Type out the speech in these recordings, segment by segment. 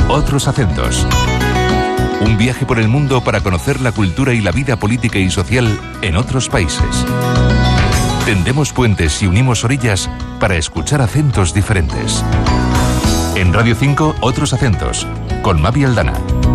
Otros acentos. Un viaje por el mundo para conocer la cultura y la vida política y social en otros países. Tendemos puentes y unimos orillas para escuchar acentos diferentes. En Radio 5, Otros acentos, con Mavi Aldana.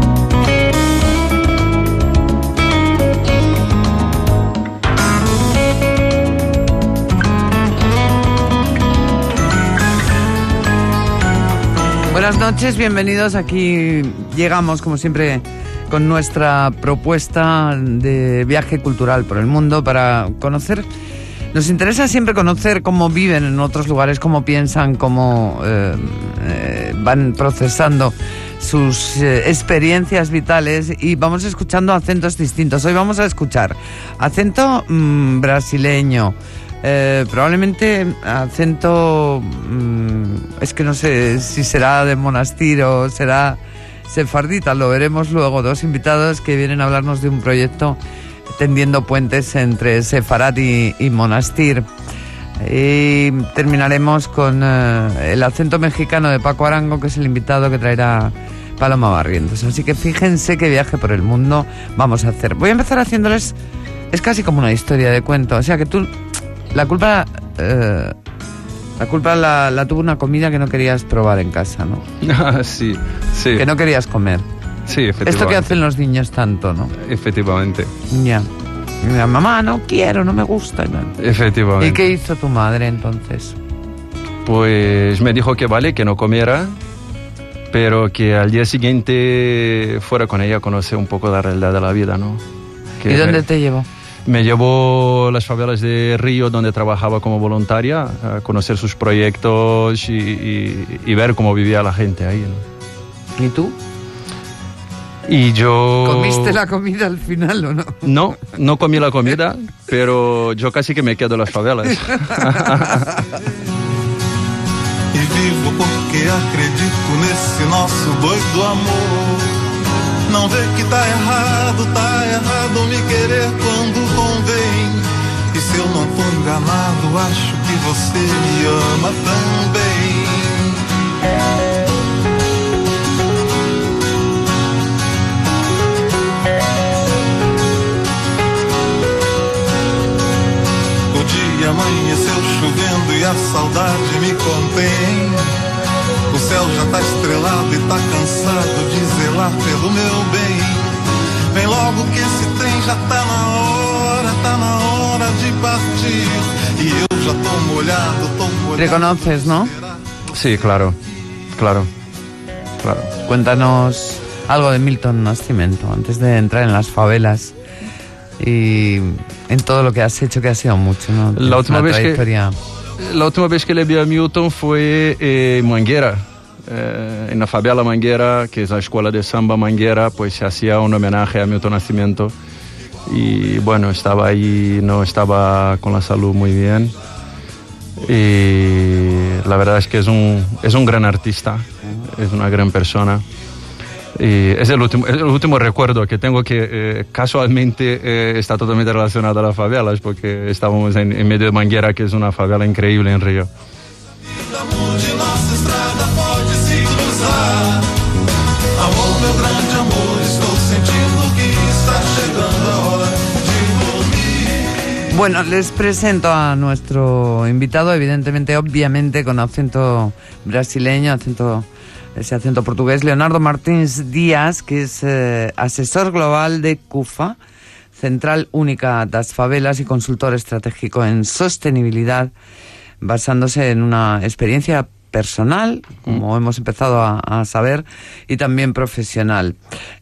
Buenas noches, bienvenidos. Aquí llegamos, como siempre, con nuestra propuesta de viaje cultural por el mundo para conocer. Nos interesa siempre conocer cómo viven en otros lugares, cómo piensan, cómo van procesando sus experiencias vitales, y vamos escuchando acentos distintos. Hoy vamos a escuchar acento brasileño. Probablemente acento, es que no sé si será de monasterio o será sefardita, lo veremos luego. Dos invitados que vienen a hablarnos de un proyecto tendiendo puentes entre Sefarad y monasterio. Y terminaremos con el acento mexicano de Paco Arango, que es el invitado que traerá Paloma Barrientos. Así que fíjense qué viaje por el mundo vamos a hacer. Voy a empezar haciéndoles, es casi como una historia de cuento, o sea que tú... La culpa la tuvo una comida que no querías probar en casa, ¿no? Sí. Que no querías comer. Sí, efectivamente. Esto que hacen los niños tanto, ¿no? Efectivamente. Ya. Mira, mamá, no quiero, no me gusta. Efectivamente. ¿Y qué hizo tu madre entonces? Pues me dijo que vale, que no comiera, pero que al día siguiente fuera con ella a conocer un poco la realidad de la vida, ¿no? ¿Y dónde te llevó? Me llevó a las favelas de Río, donde trabajaba como voluntaria, a conocer sus proyectos y ver cómo vivía la gente ahí, ¿no? ¿Y tú? Y yo... ¿Comiste la comida al final o no? No comí la comida, pero yo casi que me quedo en las favelas. E vivo porque acredito nesse nosso doido amor. Não vê que tá errado me querer quando convém. E se eu não tô enganado, acho que você me ama também. O dia amanheceu chovendo e a saudade me contém. O céu já tá estrelado e tá cansado de zelar pelo meu bem. Vem logo que esse trem já tá na hora de partir. E eu já tô molhado, ¿Reconoces, no? Sí, claro. Cuéntanos algo de Milton Nascimento, antes de entrar en las favelas y en todo lo que has hecho, que ha sido mucho, ¿no? La última vez que le vi a Milton fue en Mangueira, en la favela Mangueira, que es la escuela de samba Mangueira, pues se hacía un homenaje a Milton Nascimento. Y bueno, estaba ahí, no estaba con la salud muy bien. Y la verdad es que es un gran artista, es una gran persona. Y es el último recuerdo que tengo, que casualmente está totalmente relacionado a las favelas, porque estábamos en medio de Mangueira, que es una favela increíble en Río. Bueno, les presento a nuestro invitado, evidentemente, obviamente, con acento brasileño, ese acento portugués, Leonardo Martins Díaz, que es asesor global de CUFA, Central Única das Favelas, y consultor estratégico en sostenibilidad, basándose en una experiencia personal, como hemos empezado a saber, y también profesional.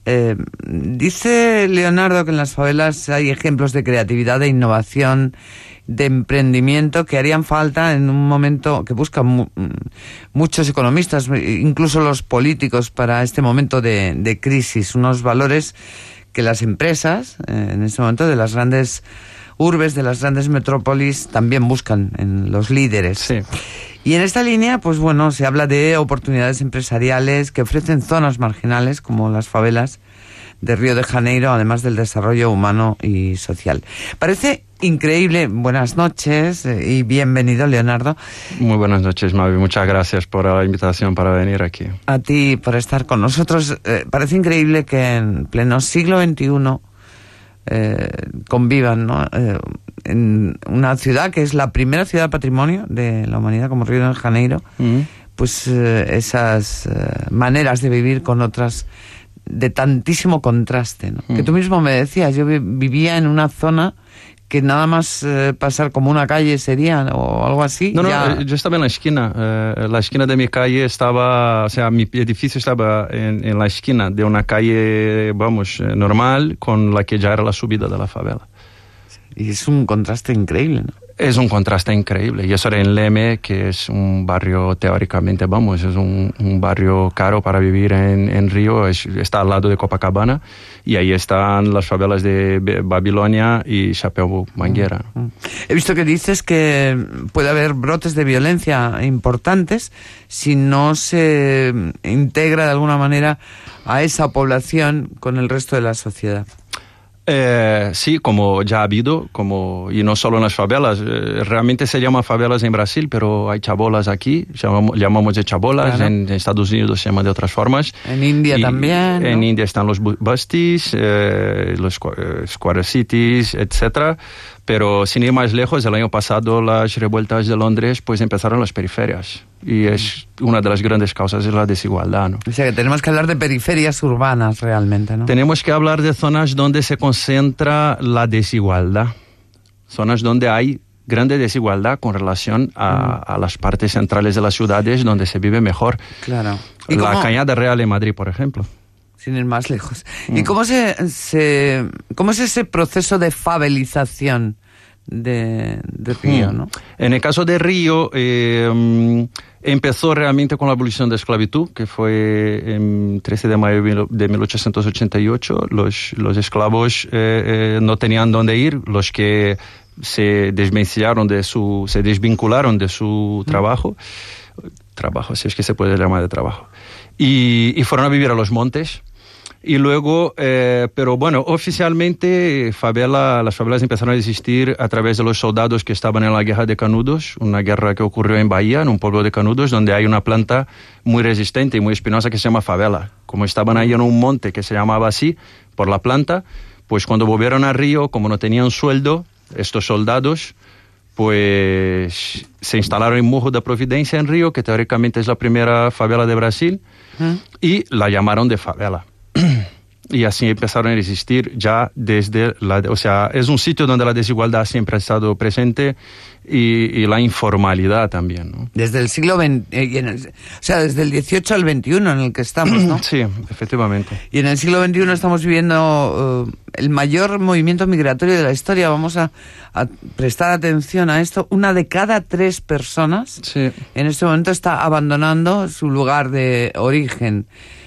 Dice Leonardo que en las favelas hay ejemplos de creatividad, de innovación, de emprendimiento que harían falta en un momento que buscan muchos economistas, incluso los políticos, para este momento de crisis. Unos valores que las empresas, en este momento, de las grandes urbes, de las grandes metrópolis, también buscan en los líderes. Sí. Y en esta línea, pues bueno, se habla de oportunidades empresariales que ofrecen zonas marginales, como las favelas de Río de Janeiro, además del desarrollo humano y social. Parece increíble. Buenas noches y bienvenido, Leonardo. Muy buenas noches, Mavi. Muchas gracias por la invitación para venir aquí. A ti por estar con nosotros. Parece increíble que en pleno siglo XXI convivan, ¿no? En una ciudad que es la primera ciudad patrimonio de la humanidad, como Río de Janeiro, pues esas maneras de vivir con otras de tantísimo contraste, ¿no? Que tú mismo me decías, yo vivía en una zona que nada más pasar como una calle sería o algo así. No, yo estaba en la esquina de mi calle estaba, o sea, mi edificio estaba en la esquina de una calle, normal, con la que ya era la subida de la favela. Y es un contraste increíble, ¿no? Es un contraste increíble. Y eso era en Leme, que es un barrio teóricamente, es un barrio caro para vivir en Río. Está al lado de Copacabana. Y ahí están las favelas de Babilonia y Chapéu Manguera. He visto que dices que puede haber brotes de violencia importantes si no se integra de alguna manera a esa población con el resto de la sociedad. Sí, como ya ha habido, y no solo en las favelas, realmente se llama favelas en Brasil, pero hay chabolas aquí, llamamos de chabolas, claro. En Estados Unidos se llama de otras formas. En India también, ¿no? En India están los busties, los square cities, etcétera. Pero sin ir más lejos, el año pasado las revueltas de Londres pues empezaron en las periferias. Y es una de las grandes causas de la desigualdad, ¿no? O sea que tenemos que hablar de periferias urbanas realmente, ¿no? Tenemos que hablar de zonas donde se concentra la desigualdad. Zonas donde hay grande desigualdad con relación a las partes centrales de las ciudades donde se vive mejor. Claro. La Cañada Real en Madrid, por ejemplo. Sin ir más lejos. ¿Y cómo cómo es ese proceso de favelización de Río, ¿no? En el caso de Río, empezó realmente con la abolición de esclavitud, que fue en 13 de mayo de 1888. Los esclavos no tenían dónde ir, los que se desvincularon de su trabajo, si es que se puede llamar de trabajo, y fueron a vivir a los montes. Y luego, pero bueno, oficialmente las favelas empezaron a existir a través de los soldados que estaban en la Guerra de Canudos, una guerra que ocurrió en Bahía, en un pueblo de Canudos, donde hay una planta muy resistente y muy espinosa que se llama favela. Como estaban ahí en un monte que se llamaba así, por la planta, pues cuando volvieron a Río, como no tenían sueldo, estos soldados pues se instalaron en Morro da Providencia en Río, que teóricamente es la primera favela de Brasil, y la llamaron de favela. Y así empezaron a existir ya desde o sea, es un sitio donde la desigualdad siempre ha estado presente y la informalidad también, ¿no? Desde el siglo XX, o sea, desde el 18 al 21 en el que estamos, ¿no? Sí, efectivamente. Y en el siglo XXI estamos viviendo el mayor movimiento migratorio de la historia. Vamos a prestar atención a esto. 1 de cada 3 personas en este momento está abandonando su lugar de origen.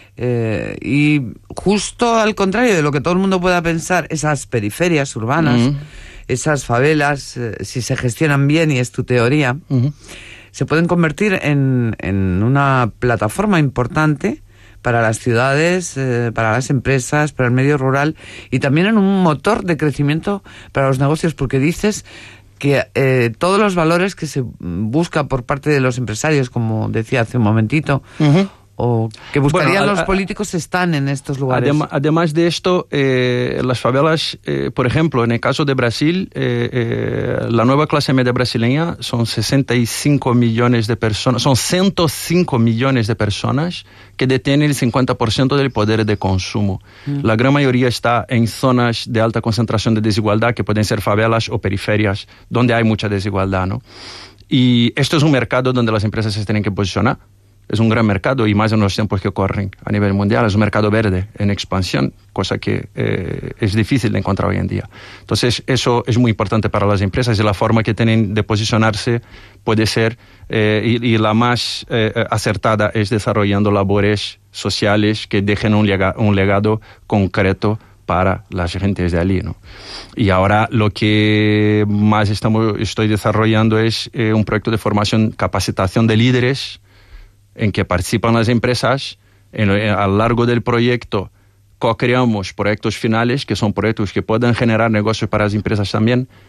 Y justo al contrario de lo que todo el mundo pueda pensar, esas periferias urbanas, esas favelas, si se gestionan bien, y es tu teoría, se pueden convertir en una plataforma importante para las ciudades, para las empresas, para el medio rural, y también en un motor de crecimiento para los negocios, porque dices que todos los valores que se busca por parte de los empresarios, como decía hace un momentito, o que buscarían los políticos, están en estos lugares. Además de esto, las favelas, por ejemplo, en el caso de Brasil, la nueva clase media brasileña son 65 millones de personas, son 105 millones de personas que detienen el 50% del poder de consumo. La gran mayoría está en zonas de alta concentración de desigualdad, que pueden ser favelas o periferias, donde hay mucha desigualdad, ¿no? Y esto es un mercado donde las empresas se tienen que posicionar. Es un gran mercado, y más en los tiempos que corren a nivel mundial. Es un mercado verde en expansión, cosa que es difícil de encontrar hoy en día. Entonces, eso es muy importante para las empresas, y la forma que tienen de posicionarse puede ser, y la más acertada, es desarrollando labores sociales que dejen un legado concreto para las gentes de allí, ¿no? Y ahora lo que más estoy desarrollando es un proyecto de formación, capacitación de líderes, en que participan las empresas. A lo largo del proyecto co-creamos proyectos finales, que son proyectos que pueden generar negocios para las empresas también,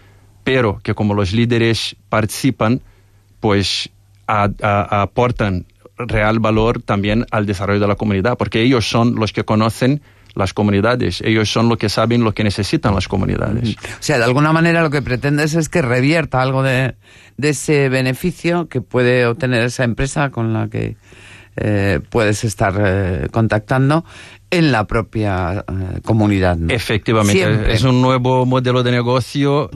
pero que como los líderes participan, pues aportan real valor también al desarrollo de la comunidad, porque ellos son los que conocen las comunidades, ellos son los que saben lo que necesitan las comunidades. O sea, de alguna manera lo que pretendes es que revierta algo de ese beneficio que puede obtener esa empresa con la que puedes estar contactando en la propia comunidad, ¿no? Efectivamente, siempre. Es un nuevo modelo de negocio,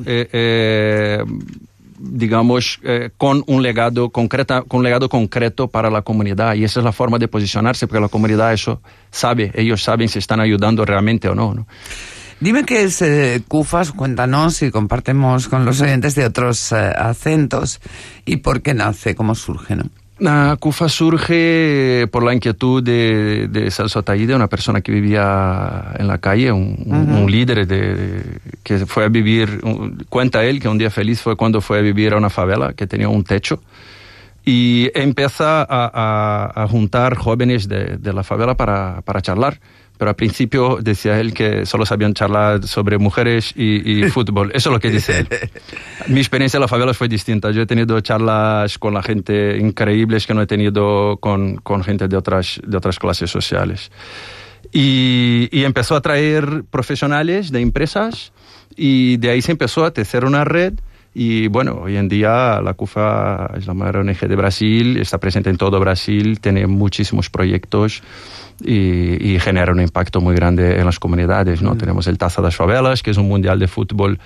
digamos, con un legado concreto para la comunidad, y esa es la forma de posicionarse, porque la comunidad eso sabe, ellos saben si están ayudando realmente o no, ¿no? Dime qué es CUFAS, cuéntanos y compartemos con los oyentes de otros acentos y por qué nace, cómo surge, ¿no? CUFAS surge por la inquietud de Celso Ataíde, una persona que vivía en la calle, un líder que fue a vivir, cuenta él que un día feliz fue cuando fue a vivir a una favela que tenía un techo, y empieza a juntar jóvenes de la favela para charlar. Pero al principio decía él que solo sabían charlar sobre mujeres y fútbol. Eso es lo que dice él. Mi experiencia en las favelas fue distinta. Yo he tenido charlas con la gente increíbles que no he tenido con gente de otras clases sociales. Y empezó a traer profesionales de empresas, y de ahí se empezó a tejer una red. Y bueno, hoy en día la CUFA es la mayor ONG de Brasil, está presente en todo Brasil, tiene muchísimos proyectos y genera un impacto muy grande en las comunidades, ¿no? Tenemos el Taça das Favelas, que es un mundial de fútbol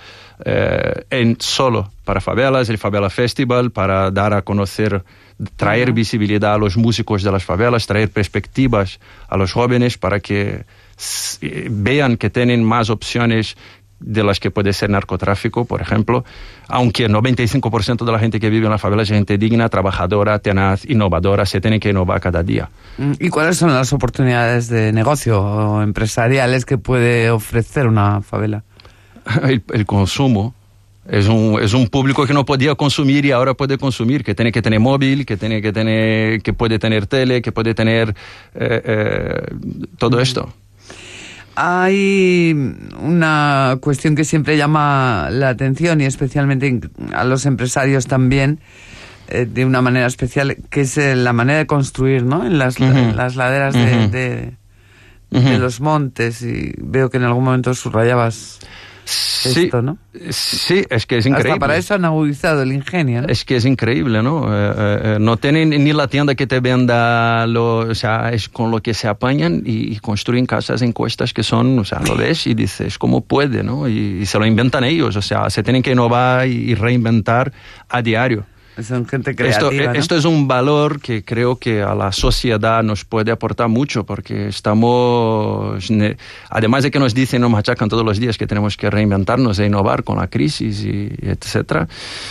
solo para favelas, el Favela Festival, para dar a conocer, traer visibilidad a los músicos de las favelas, traer perspectivas a los jóvenes para que vean que tienen más opciones de las que puede ser narcotráfico, por ejemplo, aunque el 95% de la gente que vive en la favela es gente digna, trabajadora, tenaz, innovadora, se tiene que innovar cada día. ¿Y cuáles son las oportunidades de negocio o empresariales que puede ofrecer una favela? El consumo. Es un público que no podía consumir y ahora puede consumir, que tiene que tener móvil, que puede tener tele, que puede tener todo esto. Hay una cuestión que siempre llama la atención, y especialmente a los empresarios también, de una manera especial, que es la manera de construir, ¿no? En las laderas de los montes, y veo que en algún momento subrayabas esto, ¿no? Sí, es que es increíble. Hasta para eso han agudizado el ingenio, ¿no? Es que es increíble, ¿no? No tienen ni la tienda que te venda, o sea, es con lo que se apañan y construyen casas en cuestas que son, o sea, lo ves y dices, ¿cómo puede, no? Y se lo inventan ellos, o sea, se tienen que innovar y reinventar a diario. Son gente creativa, ¿no? Esto es un valor que creo que a la sociedad nos puede aportar mucho, porque estamos, además de que nos dicen, nos machacan todos los días que tenemos que reinventarnos e innovar con la crisis y etcétera,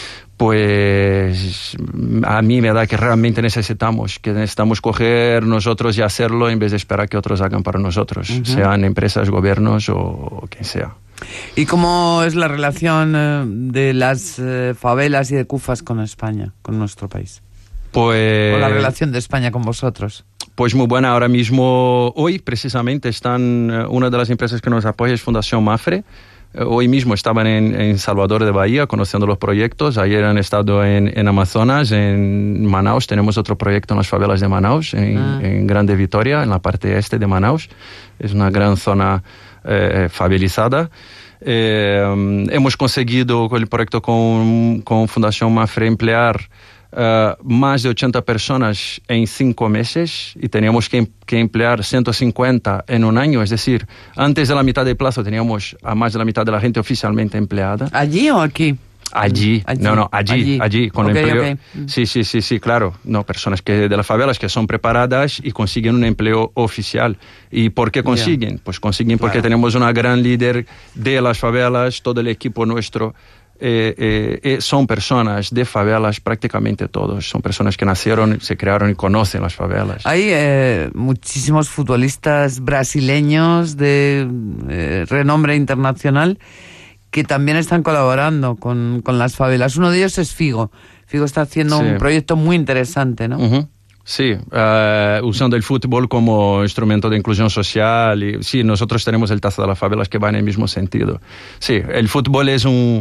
pues a mí me da que realmente necesitamos coger nosotros y hacerlo en vez de esperar que otros hagan para nosotros, sean empresas, gobiernos o quien sea. ¿Y cómo es la relación de las favelas y de CUFAS con España, con nuestro país? Pues, ¿O la relación de España con vosotros? Pues muy buena. Ahora mismo, hoy precisamente, una de las empresas que nos apoya es Fundación Mafre. Hoy mismo estaban en Salvador de Bahía conociendo los proyectos. Ayer han estado en Amazonas, en Manaus. Tenemos otro proyecto en las favelas de Manaus, en Grande Vitoria, en la parte este de Manaus. Es una gran zona favelizada. Hemos conseguido con el proyecto con Fundación Mafre emplear más de 80 personas en 5 meses, y teníamos que emplear 150 en un año. Es decir, antes de la mitad del plazo teníamos a más de la mitad de la gente oficialmente empleada. ¿Allí o aquí? Allí. Con empleo. Okay. Sí, claro. No, personas de las favelas que son preparadas y consiguen un empleo oficial. ¿Y por qué consiguen? Pues consiguen porque tenemos una gran líder de las favelas, todo el equipo nuestro. Son personas de favelas, prácticamente todos. Son personas que nacieron, se crearon y conocen las favelas. Hay muchísimos futbolistas brasileños de renombre internacional que también están colaborando con las favelas. Uno de ellos es Figo. Figo está haciendo un proyecto muy interesante, ¿no? Sí, usando el fútbol como instrumento de inclusión social. Y sí, nosotros tenemos el Taza de las Favelas que va en el mismo sentido. Sí, el fútbol es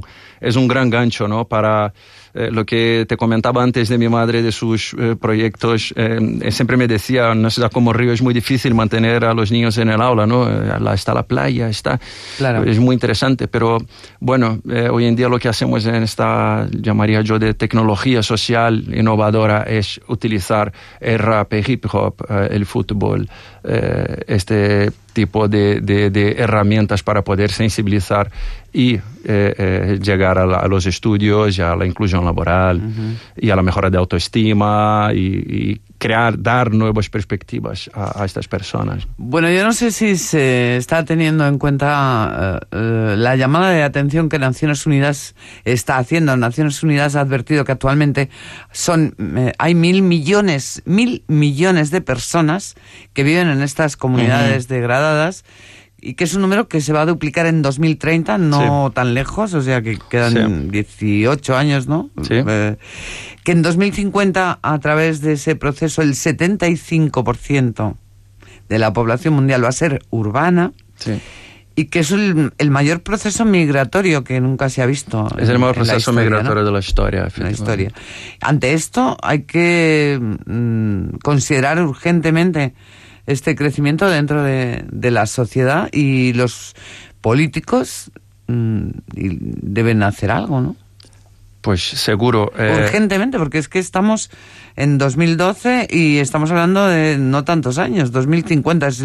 es un gran gancho, ¿no? Para lo que te comentaba antes de mi madre, de sus proyectos. Siempre me decía, en una ciudad como Río es muy difícil mantener a los niños en el aula, ¿no? Está la playa, Claro. Es muy interesante, pero bueno, hoy en día lo que hacemos en esta, llamaría yo, de tecnología social innovadora es utilizar el rap, el hip hop, el fútbol, este tipo de herramientas para poder sensibilizar y llegar a los estudios y a la inclusión laboral y a la mejora de autoestima y dar nuevas perspectivas a estas personas. Bueno, yo no sé si se está teniendo en cuenta la llamada de atención que Naciones Unidas está haciendo. Naciones Unidas ha advertido que actualmente hay 1.000 millones de personas que viven en estas comunidades degradadas, y que es un número que se va a duplicar en 2030, no tan lejos, o sea que quedan 18 años, ¿no? Sí. Que en 2050, a través de ese proceso, el 75% de la población mundial va a ser urbana, y que es el mayor proceso migratorio que nunca se ha visto. Es el mayor proceso historia, migratorio, ¿no?, de la historia. La historia. Ante esto hay que considerar urgentemente este crecimiento dentro de la sociedad, y los políticos deben hacer algo, ¿no? Pues seguro. Urgentemente, porque es que estamos en 2012 y estamos hablando de no tantos años. 2050 es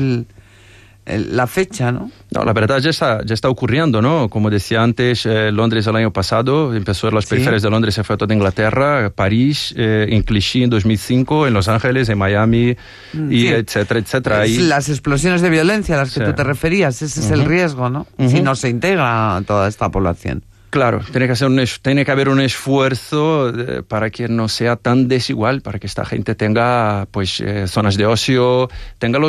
la fecha, ¿no? No, la verdad ya está ocurriendo, ¿no? Como decía antes, Londres el año pasado empezó en las periferias de Londres, se fue a toda Inglaterra, París, en Clichy en 2005, en Los Ángeles, en Miami, y etcétera, etcétera. Las explosiones de violencia a las que tú te referías, ese es el riesgo, ¿no? Si no se integra toda esta población. Claro, tiene que haber un esfuerzo para que no sea tan desigual, para que esta gente tenga pues zonas de ocio, tenga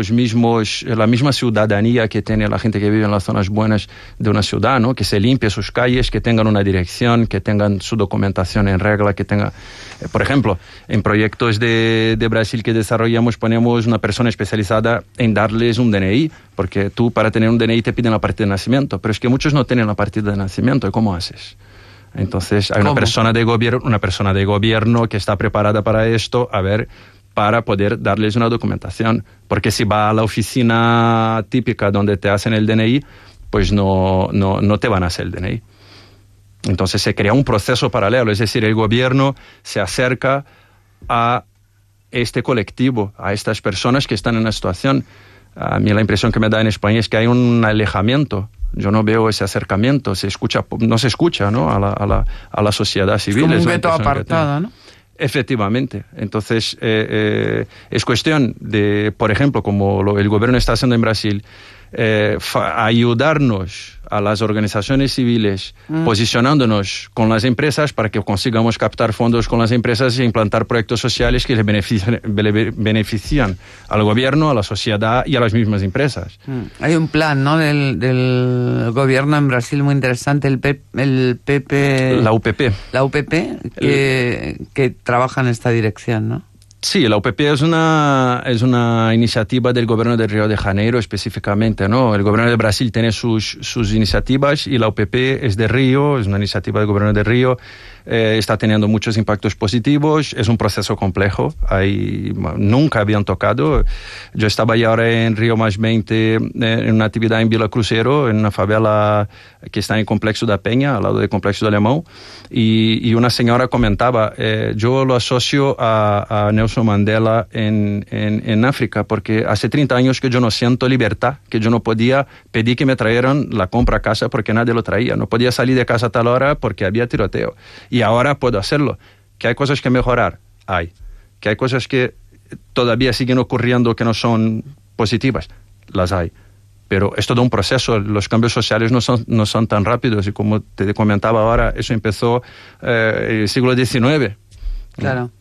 la misma ciudadanía que tiene la gente que vive en las zonas buenas de una ciudad, ¿no? Que se limpie sus calles, que tengan una dirección, que tengan su documentación en regla, que tenga, por ejemplo, en proyectos de Brasil que desarrollamos, ponemos una persona especializada en darles un DNI, porque tú para tener un DNI te piden la partida de nacimiento, pero es que muchos no tienen la partida de nacimiento. ¿Cómo haces? Entonces hay una persona de gobierno que está preparada para esto, para poder darles una documentación, porque si va a la oficina típica donde te hacen el DNI, pues no te van a hacer el DNI. Entonces se crea un proceso paralelo, es decir, el gobierno se acerca a este colectivo, a estas personas que están en una situación. A mí la impresión que me da en España es que hay un alejamiento. Yo no veo ese acercamiento, no se escucha, ¿no? a la sociedad civil. Es como un veto apartado, ¿no? Efectivamente. Entonces, es cuestión de, por ejemplo, como el gobierno está haciendo en Brasil, ayudarnos a las organizaciones civiles, posicionándonos con las empresas para que consigamos captar fondos con las empresas e implantar proyectos sociales que le benefician al gobierno, a la sociedad y a las mismas empresas. Hay un plan, ¿no?, del gobierno en Brasil muy interesante, el PP... La UPP. La UPP, que trabaja en esta dirección, ¿no? Sí, la UPP es una iniciativa del gobierno de Río de Janeiro específicamente, ¿no? El gobierno de Brasil tiene sus iniciativas y la UPP es de Río, es una iniciativa del gobierno de Río, está teniendo muchos impactos positivos, es un proceso complejo, nunca habían tocado. Yo estaba ahí ahora en Río +20 en una actividad en Vila Cruzeiro, en una favela que está en el Complexo da Peña, al lado del Complexo de Alemão, y una señora comentaba, yo lo asocio a Nelson Mandela en África, porque hace 30 años que yo no siento libertad, que yo no podía pedir que me trajeran la compra a casa porque nadie lo traía, no podía salir de casa a tal hora porque había tiroteo, y ahora puedo hacerlo. Que hay cosas que mejorar, que hay cosas que todavía siguen ocurriendo que no son positivas, las hay. Pero es todo un proceso, los cambios sociales no son tan rápidos, y como te comentaba ahora, eso empezó en el siglo XIX. Claro.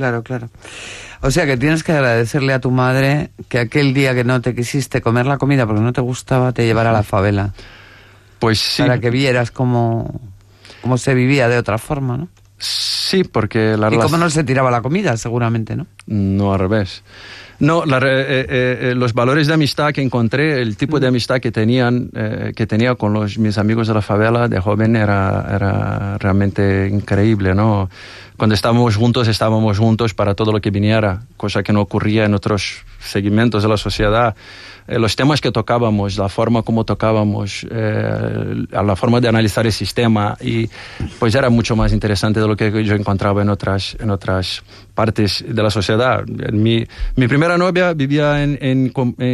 O sea que tienes que agradecerle a tu madre que aquel día que no te quisiste comer la comida porque no te gustaba, te llevara a la favela. Pues sí. Para que vieras cómo se vivía de otra forma, ¿no? Sí, porque y cómo no se tiraba la comida, seguramente, ¿no? No, al revés. No, los valores de amistad que encontré, el tipo de amistad que tenía con mis amigos de la favela de joven era realmente increíble, ¿no? Cuando estábamos juntos para todo lo que viniera, cosa que no ocurría en otros segmentos de la sociedad. Los temas que tocábamos, la forma como tocábamos, la forma de analizar el sistema, y pues era mucho más interesante de lo que yo encontraba en otras partes de la sociedad. Mi primera novia vivía en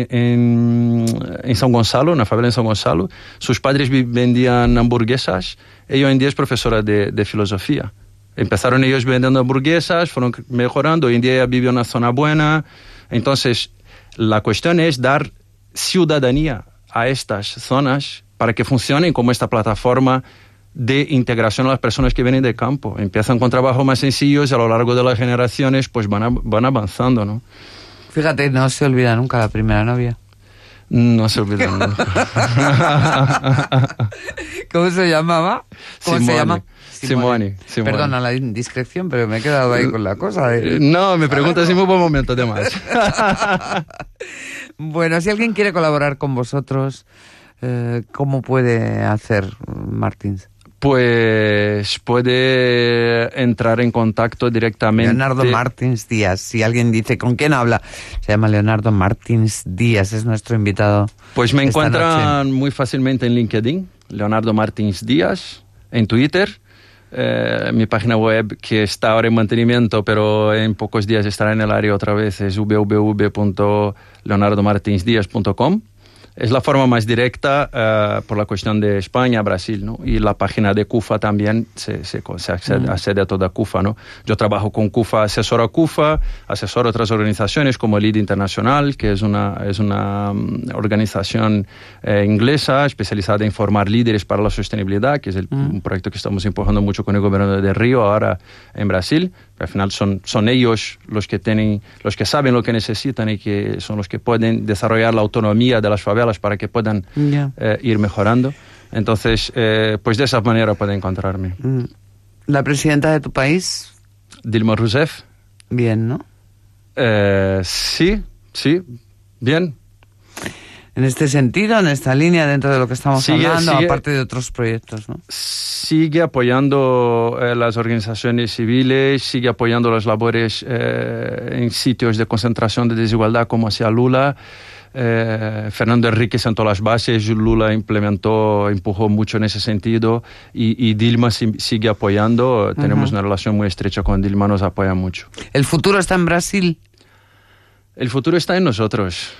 San Gonzalo, en la favela en San Gonzalo. Sus padres vendían hamburguesas. Ella hoy en día es profesora de filosofía. Empezaron ellos vendiendo hamburguesas, fueron mejorando. Hoy en día ella vive en una zona buena. Entonces, la cuestión es dar ciudadanía a estas zonas para que funcionen como esta plataforma de integración a las personas que vienen de campo. Empiezan con trabajos más sencillos y a lo largo de las generaciones pues van avanzando, ¿no? Fíjate, no se olvida nunca la primera novia. No se olvida nunca. ¿Cómo se llamaba? ¿Cómo Simone. se llama? Simone. Perdona la indiscreción, pero me he quedado ahí con la cosa. No, me preguntas en muy buen momento, además. Bueno, si alguien quiere colaborar con vosotros, ¿cómo puede hacer, Martins? Pues puede entrar en contacto directamente. Leonardo Martins Díaz. Si alguien dice, ¿con quién habla? Se llama Leonardo Martins Díaz, es nuestro invitado. Pues me encuentran muy fácilmente en LinkedIn, Leonardo Martins Díaz, en Twitter. Mi página web, que está ahora en mantenimiento, pero en pocos días estará en el área otra vez, es www.leonardomartinsdiaz.com. Es la forma más directa por la cuestión de España, Brasil, ¿no? Y la página de CUFA también se accede a toda CUFA, ¿no? Yo trabajo con CUFA, asesoro a CUFA, asesoro a otras organizaciones como LEAD Internacional, que es una organización inglesa especializada en formar líderes para la sostenibilidad, que es un proyecto que estamos empujando mucho con el gobierno de Río ahora en Brasil. Al final son ellos los que saben lo que necesitan y que son los que pueden desarrollar la autonomía de las favelas para que puedan ir mejorando. Entonces, pues de esa manera pueden encontrarme. ¿La presidenta de tu país? Dilma Rousseff. Bien, ¿no? Sí, bien. En este sentido, en esta línea, dentro de lo que estamos hablando, aparte de otros proyectos, ¿no? Sigue apoyando las organizaciones civiles, sigue apoyando las labores en sitios de concentración de desigualdad como hacía Lula. Fernando Henrique sentó las bases, Lula empujó mucho en ese sentido, y Dilma sigue apoyando. Tenemos una relación muy estrecha con Dilma, nos apoya mucho. ¿El futuro está en Brasil? El futuro está en nosotros.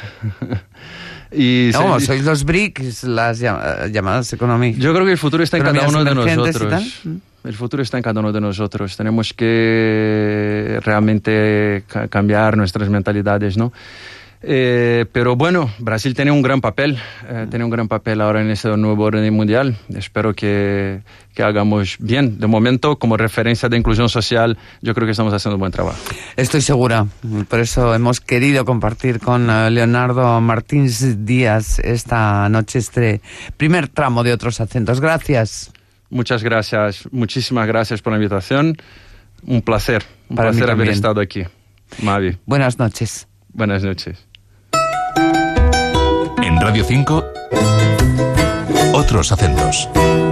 Sois los BRICS, las llamadas economías. Yo creo que el futuro está en cada uno de nosotros. El futuro está en cada uno de nosotros. Tenemos que realmente cambiar nuestras mentalidades, ¿no? Pero bueno, Brasil tiene un gran papel, ahora en este nuevo orden mundial. Espero que hagamos bien. De momento, como referencia de inclusión social, yo creo que estamos haciendo un buen trabajo. Estoy segura. Por eso hemos querido compartir con Leonardo Martins Díaz esta noche este primer tramo de Otros Acentos. Gracias. Muchas gracias. Muchísimas gracias por la invitación. Un placer haber estado aquí, Mavi. Buenas noches. Buenas noches. En Radio 5, Otros Acentos.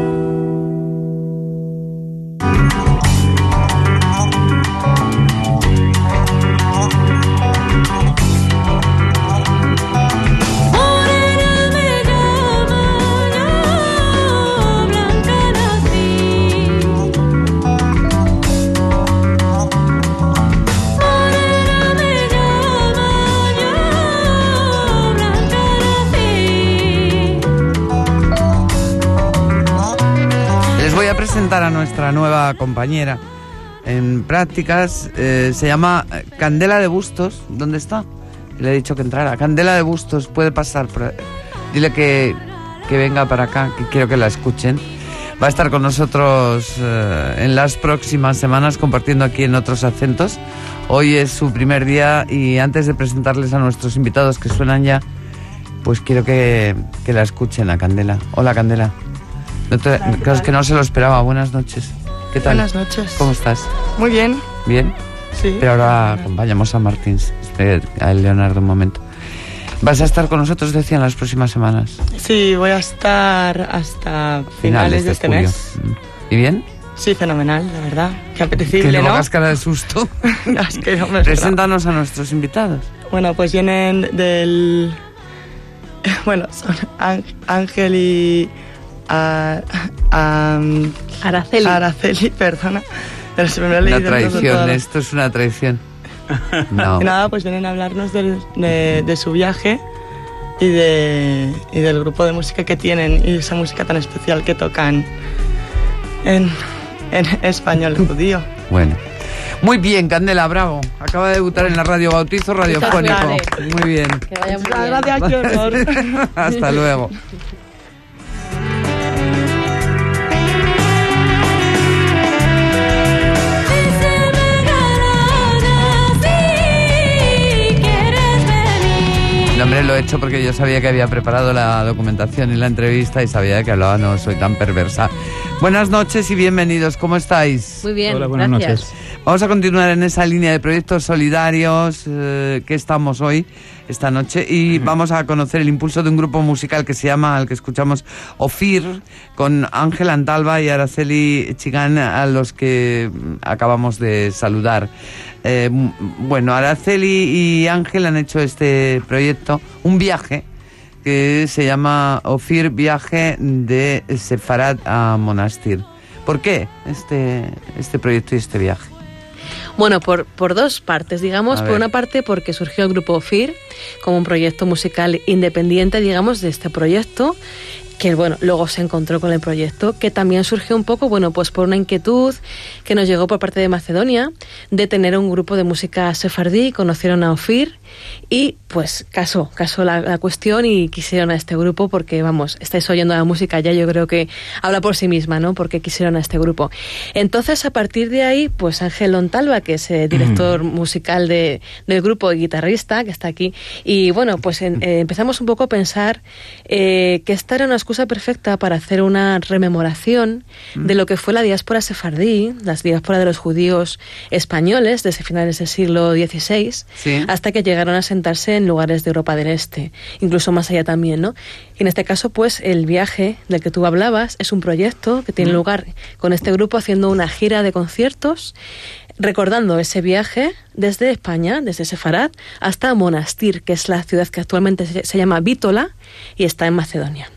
Presentar a nuestra nueva compañera en prácticas. Se llama Candela de Bustos. ¿Dónde está? Le he dicho que entrara. Candela de Bustos, puede pasar por... Dile que venga para acá, que quiero que la escuchen. Va a estar con nosotros en las próximas semanas compartiendo aquí en Otros Acentos. Hoy es su primer día y antes de presentarles a nuestros invitados que suenan ya, pues quiero que la escuchen a Candela. Hola, Candela. Claro, es que no se lo esperaba. Buenas noches. ¿Qué tal? Buenas noches. ¿Cómo estás? Muy bien. ¿Bien? Sí. Pero ahora acompañamos a Martín, a Leonardo un momento. ¿Vas a estar con nosotros, decían, las próximas semanas? Sí, voy a estar hasta finales de este julio. mes. ¿Y bien? Sí, fenomenal, la verdad. Qué apetecible, que no ¿no? pongas cara de susto. Es que no me Preséntanos a nuestros invitados. Bueno, pues vienen del... Bueno, son Ángel y... Araceli, perdona. Pero se me lo he leído. Una traición, esto es una traición. No. Y nada, pues vienen a hablarnos de su viaje y del grupo de música que tienen y esa música tan especial que tocan en español judío. Bueno. Muy bien, Candela, bravo. Acaba de debutar en la radio, bautizo radiofónico. Muy bien. Que vaya muy bien. Gracias, qué honor. Hasta luego. No, hombre, lo he hecho porque yo sabía que había preparado la documentación y la entrevista y sabía que hablaba, no soy tan perversa. Buenas noches y bienvenidos, ¿cómo estáis? Muy bien, Hola, buenas gracias. noches. Vamos a continuar en esa línea de proyectos solidarios que estamos hoy, esta noche, y vamos a conocer el impulso de un grupo musical que se llama, al que escuchamos, Ofir, con Ángel Antalba y Araceli Chigán, a los que acabamos de saludar. Bueno, Araceli y Ángel han hecho este proyecto, un viaje que se llama Ofir, viaje de Sefarad a Monastir. ¿Por qué este proyecto y este viaje? Bueno, por dos partes, digamos. Por una parte, porque surgió el grupo Ofir como un proyecto musical independiente, digamos, de este proyecto, que bueno, luego se encontró con el proyecto, que también surgió un poco, bueno, pues por una inquietud que nos llegó por parte de Macedonia, de tener un grupo de música sefardí, conocieron a Ofir y pues casó la cuestión y quisieron a este grupo porque, vamos, estáis oyendo la música ya, yo creo que habla por sí misma, ¿no? Porque quisieron a este grupo. Entonces, a partir de ahí, pues Ángel Antalba, que es director musical del grupo y guitarrista, que está aquí, y bueno, pues empezamos un poco a pensar que esta era una excusa perfecta para hacer una rememoración de lo que fue la diáspora sefardí, la diáspora de los judíos españoles desde finales del siglo XVI, sí, hasta que llegaron a sentarse en lugares de Europa del Este, incluso más allá también, ¿no? Y en este caso, pues, el viaje del que tú hablabas es un proyecto que tiene lugar con este grupo haciendo una gira de conciertos, recordando ese viaje desde España, desde Sefarad, hasta Monastir, que es la ciudad que actualmente se llama Bítola y está en Macedonia.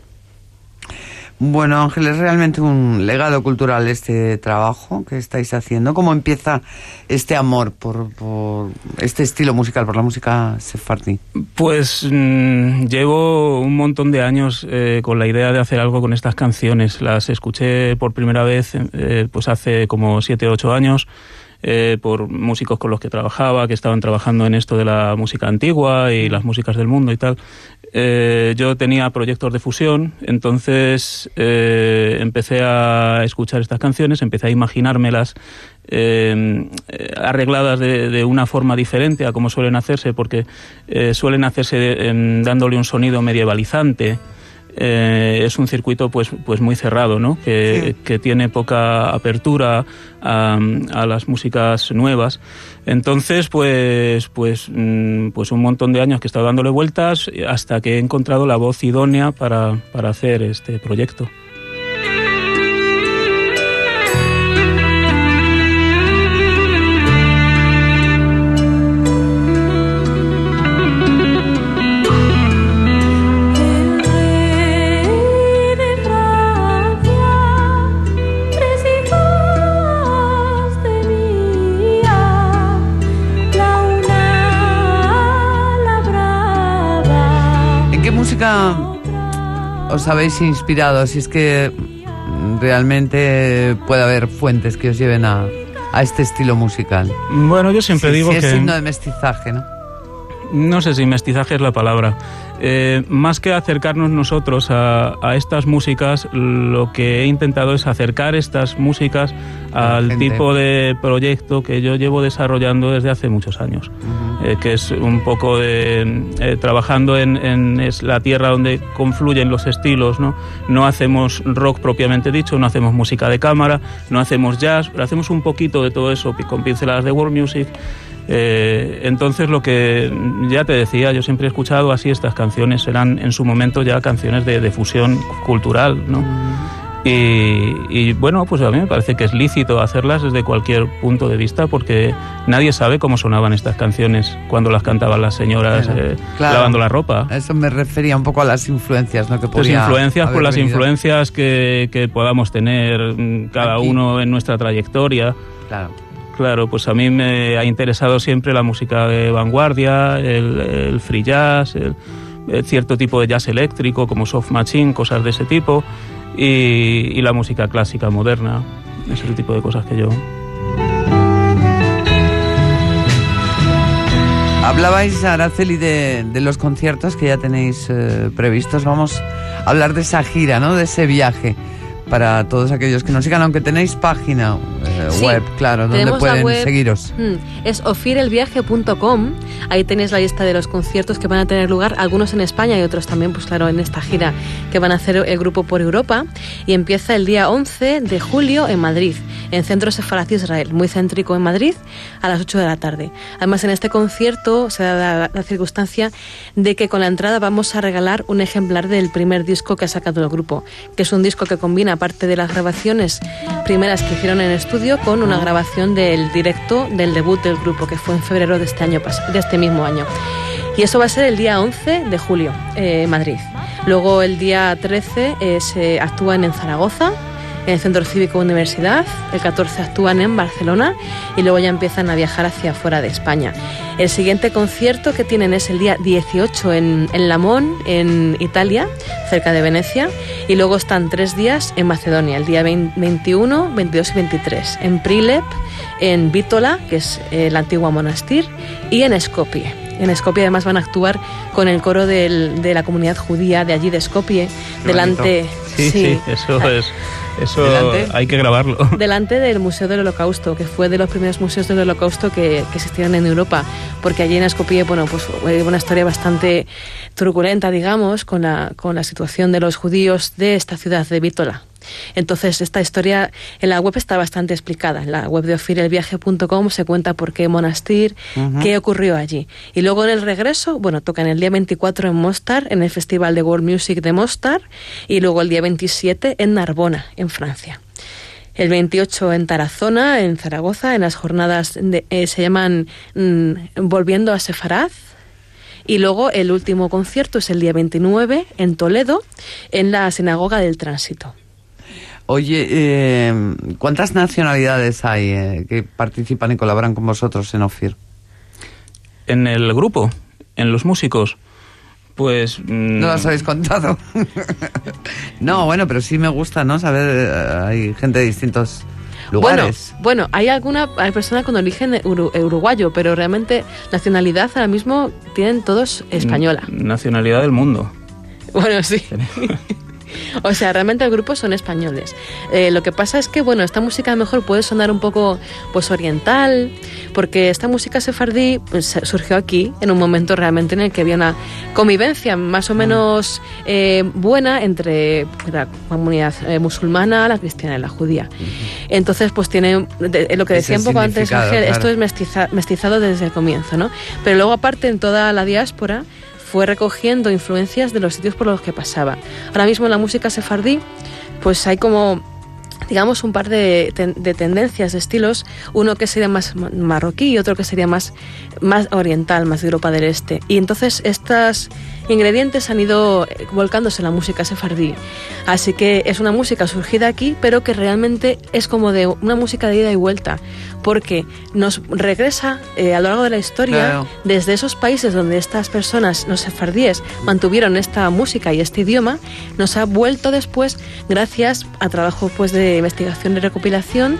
Bueno, Ángel, es realmente un legado cultural este trabajo que estáis haciendo. ¿Cómo empieza este amor por este estilo musical, por la música sefardí? Pues llevo un montón de años con la idea de hacer algo con estas canciones. Las escuché por primera vez pues hace como 7 o 8 años. Por músicos con los que trabajaba, que estaban trabajando en esto de la música antigua y las músicas del mundo y tal. Yo tenía proyectos de fusión, entonces empecé a escuchar estas canciones, empecé a imaginármelas arregladas de una forma diferente a como suelen hacerse, porque suelen hacerse dándole un sonido medievalizante. Es un circuito pues muy cerrado, ¿no? Que tiene poca apertura a las músicas nuevas. Entonces pues un montón de años que he estado dándole vueltas hasta que he encontrado la voz idónea para hacer este proyecto. ¿Os habéis inspirado? Si es que realmente puede haber fuentes que os lleven a este estilo musical. Bueno, yo siempre digo que... que... es signo de mestizaje, ¿no? No sé si mestizaje es la palabra. Más que acercarnos nosotros a estas músicas, lo que he intentado es acercar estas músicas al tipo de proyecto que yo llevo desarrollando desde hace muchos años, que es un poco de trabajando en es la tierra donde confluyen los estilos, ¿no? No hacemos rock propiamente dicho, no hacemos música de cámara, no hacemos jazz, pero hacemos un poquito de todo eso con pinceladas de world music. Entonces, lo que ya te decía, yo siempre he escuchado así estas canciones, eran en su momento ya canciones de fusión cultural, ¿no? Y bueno, pues a mí me parece que es lícito hacerlas desde cualquier punto de vista, porque nadie sabe cómo sonaban estas canciones cuando las cantaban las señoras lavando la ropa. Eso me refería un poco a las influencias, ¿no? Que podía por las influencias que podamos tener cada aquí uno en nuestra trayectoria. Claro, pues a mí me ha interesado siempre la música de vanguardia, el free jazz, el cierto tipo de jazz eléctrico como soft machine, cosas de ese tipo, y la música clásica moderna, ese tipo de cosas que yo... Hablabais, Araceli, de los conciertos que ya tenéis previstos. Vamos a hablar de esa gira, ¿no? De ese viaje. Para todos aquellos que nos sigan, aunque tenéis página web, claro, donde pueden seguiros. Es ofirelviaje.com. Ahí tenéis la lista de los conciertos que van a tener lugar, algunos en España y otros también, pues claro, en esta gira que van a hacer el grupo por Europa. Y empieza el día 11 de julio en Madrid, en Centro Sefaraz Israel, muy céntrico en Madrid, a las 8 de la tarde. Además, en este concierto se da la circunstancia de que con la entrada vamos a regalar un ejemplar del primer disco que ha sacado el grupo, que es un disco que combina parte de las grabaciones primeras que hicieron en estudio con una grabación del directo del debut del grupo, que fue en febrero de este mismo año. Y eso va a ser el día 11 de julio, Madrid. Luego el día 13 se actúan en Zaragoza, en el Centro Cívico Universidad, el 14 actúan en Barcelona y luego ya empiezan a viajar hacia fuera de España. El siguiente concierto que tienen es el día 18 en Lamón, en Italia, cerca de Venecia, y luego están 3 días en Macedonia, el día 21, 22 y 23, en Prilep, en Bitola, que es la antigua Monastir, y en Skopje. En Skopje además van a actuar con el coro de la comunidad judía de allí de Skopje, delante... Sí, eso ¿delante? Hay que grabarlo. Delante del Museo del Holocausto, que fue de los primeros museos del Holocausto que existieron en Europa, porque allí en Skopje, bueno, pues una historia bastante truculenta, digamos, con la situación de los judíos de esta ciudad de Bitola. Entonces, esta historia en la web está bastante explicada. En la web de ofirelviaje.com se cuenta por qué Monastir, qué ocurrió allí. Y luego en el regreso, bueno, tocan el día 24 en Mostar, en el Festival de World Music de Mostar, y luego el día 27 en Narbona, en Francia. El 28 en Tarazona, en Zaragoza, en las jornadas se llaman Volviendo a Sefaraz. Y luego el último concierto es el día 29 en Toledo, en la Sinagoga del Tránsito. Oye, ¿cuántas nacionalidades hay que participan y colaboran con vosotros en OFIR? En el grupo, en los músicos, pues... No las habéis contado. No, bueno, pero sí me gusta, ¿no? Saber, hay gente de distintos lugares. Bueno, hay personas con origen uruguayo, pero realmente nacionalidad ahora mismo tienen todos española. Nacionalidad del mundo. Bueno, sí. O sea, realmente el grupo son españoles. Lo que pasa es que, bueno, esta música a lo mejor puede sonar un poco pues oriental, porque esta música sefardí pues, surgió aquí en un momento realmente en el que había una convivencia más o menos buena entre la comunidad musulmana, la cristiana y la judía. Entonces, pues tiene lo que decía un poco antes Ángel, claro. Esto es mestizado desde el comienzo, ¿no? Pero luego aparte en toda la diáspora fue recogiendo influencias de los sitios por los que pasaba. Ahora mismo en la música sefardí, pues hay como, digamos, un par de tendencias, de estilos, uno que sería más marroquí y otro que sería más oriental, más de Europa del Este. Y entonces estos ingredientes han ido volcándose en la música sefardí. Así que es una música surgida aquí, pero que realmente es como de una música de ida y vuelta, porque nos regresa a lo largo de la historia, claro, desde esos países donde estas personas, los sefardíes, mantuvieron esta música y este idioma, nos ha vuelto después gracias a trabajo pues de investigación y recopilación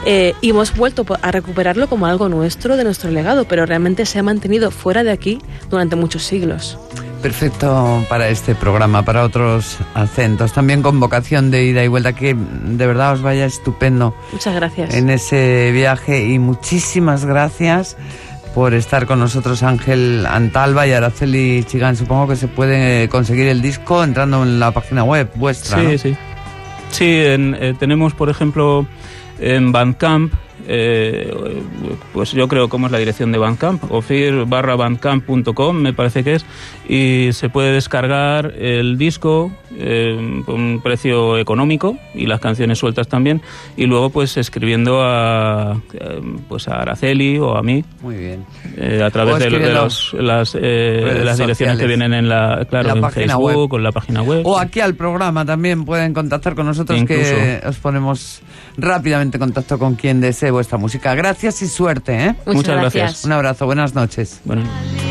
y hemos vuelto a recuperarlo como algo nuestro, de nuestro legado, pero realmente se ha mantenido fuera de aquí durante muchos siglos. Perfecto para este programa, para otros acentos, también con vocación de ida y vuelta, que de verdad os vaya estupendo. Muchas gracias. En ese viaje, y muchísimas gracias por estar con nosotros, Ángel Antalba y Araceli Chigán. Supongo que se puede conseguir el disco entrando en la página web vuestra, sí, ¿no? Sí. Sí, tenemos, por ejemplo, en Bandcamp, pues yo creo cómo es la dirección de Bandcamp, ofir.bandcamp.com me parece que es, y se puede descargar el disco por un precio económico y las canciones sueltas también, y luego pues escribiendo a Araceli o a mí. Muy bien. A través de las direcciones que vienen en en Facebook o en la página web. O aquí al programa también pueden contactar con nosotros, incluso, que os ponemos rápidamente en contacto con quien desee vuestra música. Gracias y suerte, ¿eh? Muchas gracias. Un abrazo, buenas noches. Bueno.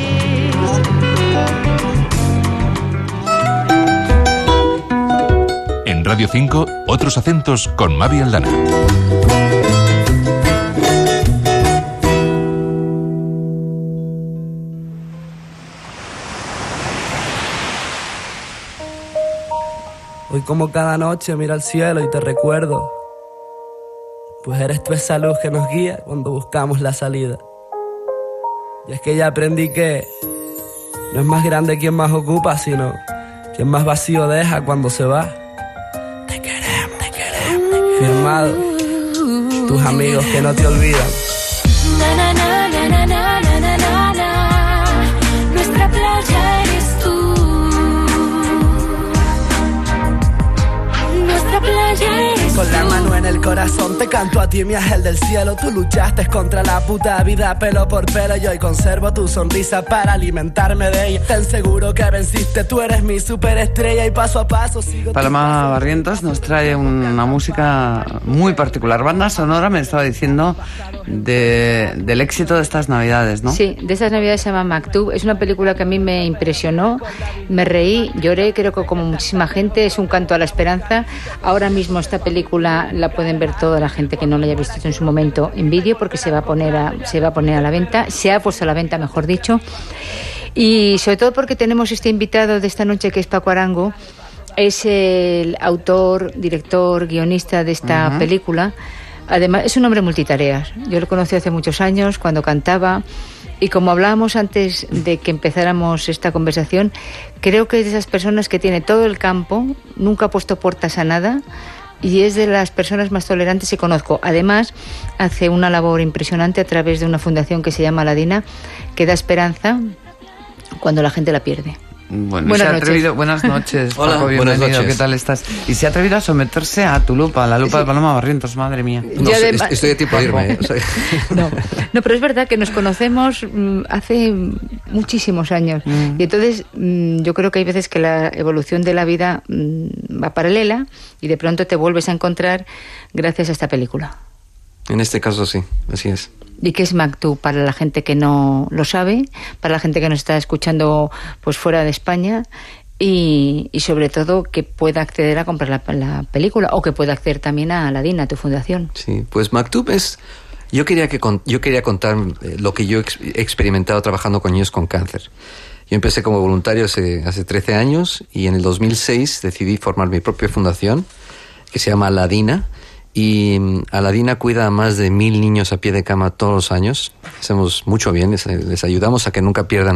En Radio 5, Otros Acentos con Mavi Aldana. Hoy como cada noche miro al cielo y te recuerdo, pues eres tú esa luz que nos guía cuando buscamos la salida. Y es que ya aprendí que no es más grande quien más ocupa, sino quien más vacío deja cuando se va. Te queremos, te queremos, te queremos. Firmado, tus amigos que no te olvidan. Na, na, na, na, na, na, na, na, na. Nuestra playa eres tú. Nuestra playa eres tú. Con la mano en el corazón te canto a ti, mi ángel del cielo. Tú luchaste contra la puta vida pelo por pelo, y hoy conservo tu sonrisa para alimentarme de ella. Ten seguro que venciste, tú eres mi superestrella, y paso a paso sigo. Paloma Barrientos nos trae una música muy particular, banda sonora, me estaba diciendo, del éxito de estas navidades, ¿no? Sí, de estas navidades se llama Maktub. Es una película que a mí me impresionó, me reí, lloré, creo que como muchísima gente. Es un canto a la esperanza. Ahora mismo esta película la pueden ver toda la gente que no la haya visto en su momento en vídeo, porque se va a poner a la venta, se ha puesto a la venta, mejor dicho, y sobre todo porque tenemos este invitado de esta noche, que es Paco Arango. Es el autor, director, guionista de esta película. Además es un hombre multitareas. Yo lo conocí hace muchos años cuando cantaba, y como hablábamos antes de que empezáramos esta conversación, creo que es de esas personas que tiene todo el campo, nunca ha puesto puertas a nada, y es de las personas más tolerantes que conozco. Además, hace una labor impresionante a través de una fundación que se llama Ladina, que da esperanza cuando la gente la pierde. Bueno, buenas noches, Hola, Paco, buenas bienvenido. noches. ¿Qué tal estás? Y se ha atrevido a someterse a tu lupa, a la lupa de Paloma Barrientos, madre mía. No, estoy a tiempo de irme. No, pero es verdad que nos conocemos hace muchísimos años. Y entonces yo creo que hay veces que la evolución de la vida va paralela, y de pronto te vuelves a encontrar gracias a esta película. En este caso sí, así es. ¿Y qué es Maktub para la gente que no lo sabe, para la gente que nos está escuchando pues fuera de España, y sobre todo que pueda acceder a comprar la película, o que pueda acceder también a Ladina, a tu fundación? Sí, pues Maktub es... Yo quería contar lo que yo he experimentado trabajando con niños con cáncer. Yo empecé como voluntario hace 13 años, y en el 2006 decidí formar mi propia fundación, que se llama Ladina. Y Ladina cuida a más de 1.000 niños a pie de cama todos los años. Hacemos mucho bien, les ayudamos a que nunca pierdan.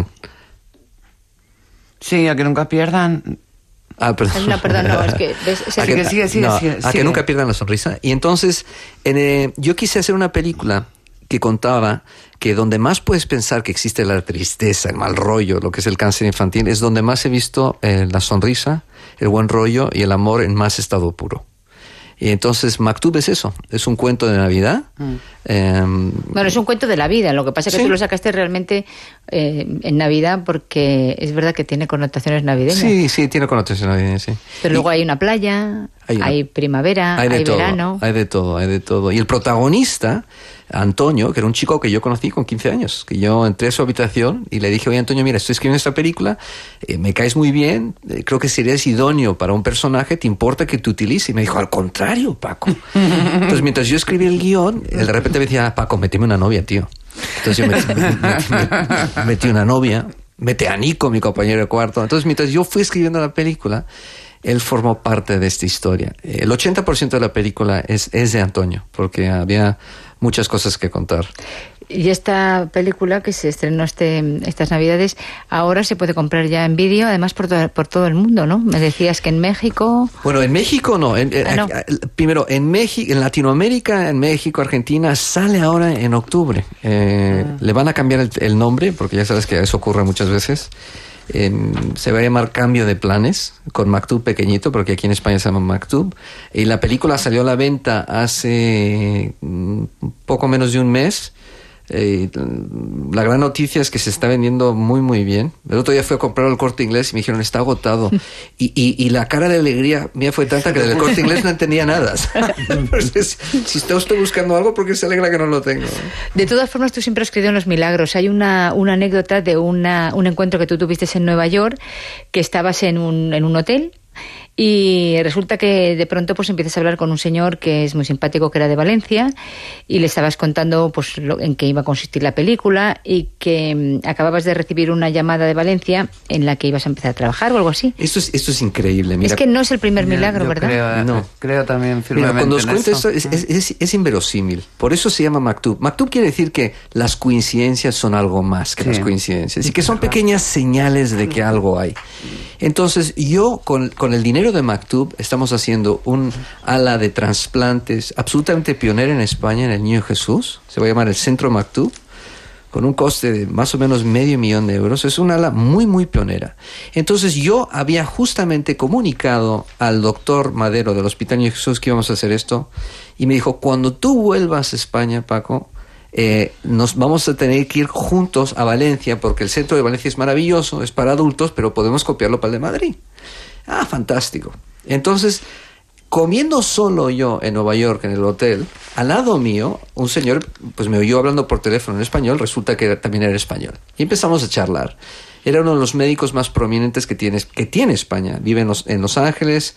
Sí, a que nunca pierdan. Perdón. No, es que... Sigue. Que nunca pierdan la sonrisa. Y entonces, yo quise hacer una película que contaba que donde más puedes pensar que existe la tristeza, el mal rollo, lo que es el cáncer infantil, es donde más he visto la sonrisa, el buen rollo y el amor en más estado puro. Y entonces Maktub es eso, es un cuento de Navidad. Bueno, es un cuento de la vida, lo que pasa es que tú lo sacaste realmente en Navidad, porque es verdad que tiene connotaciones navideñas. Sí, tiene connotaciones navideñas, sí. Pero luego hay una playa, hay primavera, hay verano. Hay de todo. Y el protagonista Antonio, que era un chico que yo conocí con 15 años, que yo entré a su habitación y le dije, oye Antonio, mira, estoy escribiendo esta película, me caes muy bien, creo que serías idóneo para un personaje, ¿te importa que te utilice? Y me dijo, al contrario, Paco. Entonces, mientras yo escribía el guión, él de repente me decía, Paco, méteme una novia, tío. Entonces yo metí una novia, mete a Nico, mi compañero de cuarto. Entonces, mientras yo fui escribiendo la película, él formó parte de esta historia. El 80% de la película es de Antonio, porque había muchas cosas que contar. Y esta película que se estrenó estas Navidades, ahora se puede comprar ya en vídeo, además por todo el mundo, ¿no? Me decías que en México... Bueno, en México no. No. Primero, en Latinoamérica, en México, Argentina, sale ahora en octubre. Le van a cambiar el nombre, porque ya sabes que eso ocurre muchas veces. Se va a llamar Cambio de Planes, con Maktub pequeñito, porque aquí en España se llama Maktub. Y la película salió a la venta hace poco menos de un mes. La gran noticia es que se está vendiendo muy muy bien. El otro día fui a comprar el Corte Inglés y me dijeron está agotado y la cara de alegría mía fue tanta que del Corte Inglés no entendía nada. Entonces, si está usted buscando algo, ¿por qué se alegra que no lo tengo? De todas formas, tú siempre has creído en los milagros. Hay una anécdota de un encuentro que tú tuviste en Nueva York, que estabas en un hotel. Y resulta que de pronto pues empiezas a hablar con un señor que es muy simpático, que era de Valencia, y le estabas contando pues en qué iba a consistir la película y que acababas de recibir una llamada de Valencia en la que ibas a empezar a trabajar o algo así. Esto es increíble. Mira, es que no es el primer milagro, ¿verdad? Creo también firmemente. Mira, cuando os cuento esto es inverosímil. Por eso se llama Maktub. Maktub quiere decir que las coincidencias son algo más que las coincidencias y que son pequeñas señales de que algo hay. Entonces yo con el dinero de Maktub estamos haciendo un ala de trasplantes absolutamente pionera en España en el Niño Jesús. Se va a llamar el Centro Maktub, con un coste de más o menos $500,000 euros. Es una ala muy muy pionera. Entonces yo había justamente comunicado al doctor Madero del Hospital Niño Jesús que íbamos a hacer esto y me dijo, cuando tú vuelvas a España, Paco, nos vamos a tener que ir juntos a Valencia, porque el centro de Valencia es maravilloso, es para adultos, pero podemos copiarlo para el de Madrid. Ah, fantástico. Entonces, comiendo solo yo en Nueva York, en el hotel, al lado mío, un señor pues me oyó hablando por teléfono en español, resulta que también era español. Y empezamos a charlar. Era uno de los médicos más prominentes que tiene España. Vive en Los Ángeles,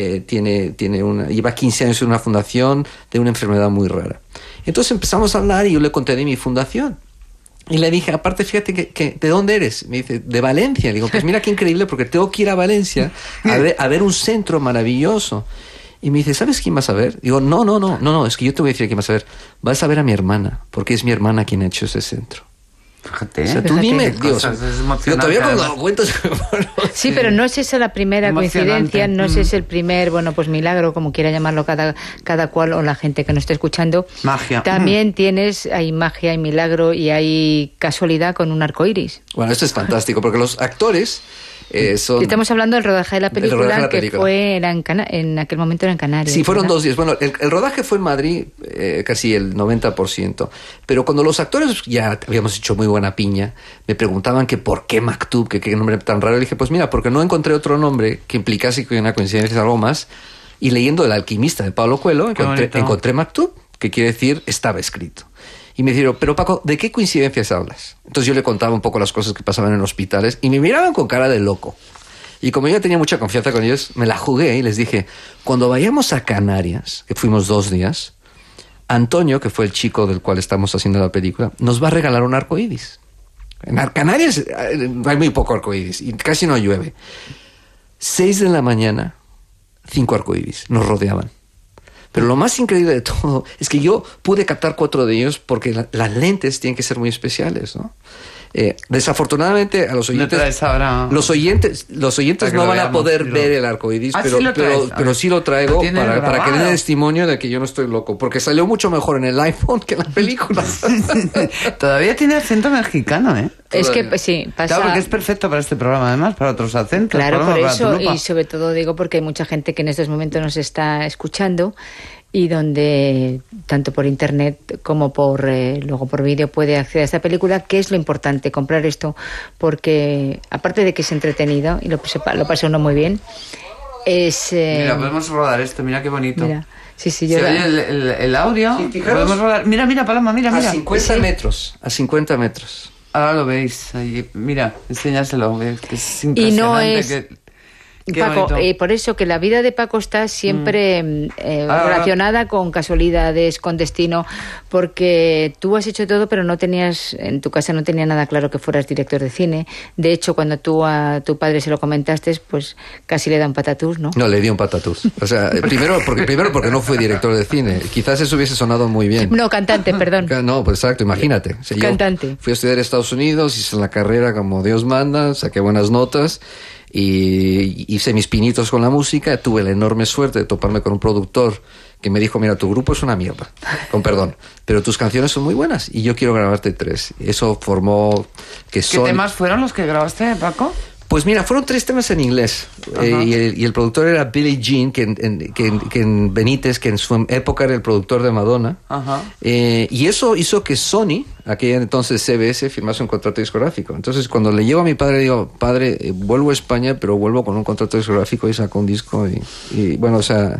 lleva 15 años en una fundación de una enfermedad muy rara. Entonces empezamos a hablar y yo le conté de mi fundación. Y le dije, aparte, fíjate que ¿de dónde eres? Me dice, de Valencia. Le digo, pues mira qué increíble, porque tengo que ir a Valencia a ver un centro maravilloso. Y me dice, ¿sabes quién vas a ver? Digo, no, es que yo te voy a decir quién vas a ver. Vas a ver a mi hermana, porque es mi hermana quien ha hecho ese centro. Fíjate, o sea, tú dime, Dios, yo todavía cuando lo cuento... Sí, pero no es esa la primera coincidencia, no es ese el primer, pues milagro, como quiera llamarlo cada cual o la gente que nos esté escuchando. Magia. También hay magia, hay milagro y hay casualidad con un arco iris. Bueno, esto es fantástico, porque los actores... Estamos hablando del rodaje de la película, que fue en aquel momento era en Canarias. Sí, fueron ¿verdad? 2 días. Bueno, el rodaje fue en Madrid, casi el 90%. Pero cuando los actores ya habíamos hecho muy buena piña, me preguntaban que por qué Maktub, que qué nombre tan raro. Le dije, pues mira, porque no encontré otro nombre que implicase que una coincidencia es algo más. Y leyendo El alquimista de Paulo Coelho, encontré Maktub, que quiere decir estaba escrito. Y me dijeron, pero Paco, ¿de qué coincidencias hablas? Entonces yo le contaba un poco las cosas que pasaban en hospitales y me miraban con cara de loco. Y como yo tenía mucha confianza con ellos, me la jugué y les dije, cuando vayamos a Canarias, que fuimos 2 días, Antonio, que fue el chico del cual estamos haciendo la película, nos va a regalar un arco iris. En Canarias hay muy poco arco iris y casi no llueve. 6 de la mañana, 5 arco iris nos rodeaban. Pero lo más increíble de todo es que yo pude captar 4 de ellos porque las lentes tienen que ser muy especiales, ¿no? Desafortunadamente a los oyentes los oyentes no van a poder ver el arco iris, pero sí lo traigo para que den testimonio de que yo no estoy loco, porque salió mucho mejor en el iPhone que en la película. Todavía tiene acento mexicano, ¿eh? Es que sí, pasa... Claro, porque es perfecto para este programa, además, para otros acentos. Claro, por eso, y sobre todo digo porque hay mucha gente que en estos momentos nos está escuchando y donde tanto por internet como luego por vídeo puede acceder a esta película, que es lo importante, comprar esto, porque aparte de que es entretenido y lo pasa uno muy bien, es... Mira, podemos rodar esto, mira qué bonito. Mira. Sí, yo ¿Se oye el audio? Sí, podemos rodar. Mira, Paloma, mira. A 50 metros, a 50 metros. Ahora lo veis, ahí, mira, enséñaselo, que es impresionante. Y no es... Paco, bonito. por eso que la vida de Paco está siempre relacionada con casualidades, con destino, porque tú has hecho todo, pero no tenías, en tu casa no tenía nada claro que fueras director de cine. De hecho, cuando tú a tu padre se lo comentaste, pues casi le da un patatús, ¿no? No, le di un patatús. O sea, primero porque no fui director de cine. Quizás eso hubiese sonado muy bien. No, cantante, perdón. No, pues exacto, imagínate. O sea, cantante. Yo fui a estudiar a Estados Unidos, hice la carrera como Dios manda, saqué buenas notas y hice mis pinitos con la música. Tuve la enorme suerte de toparme con un productor que me dijo, mira, tu grupo es una mierda, con perdón, pero tus canciones son muy buenas y yo quiero grabarte 3. Eso formó que ¿Qué temas fueron los que grabaste, Paco? Pues mira, fueron 3 temas en inglés y el productor era Billie Jean, que en Benítez, que en su época era el productor de Madonna. Ajá. Y eso hizo que Sony, aquella entonces CBS, firmase un contrato discográfico. Entonces cuando le llevo a mi padre, digo, padre, vuelvo a España, pero vuelvo con un contrato discográfico, y saco un disco y bueno, o sea...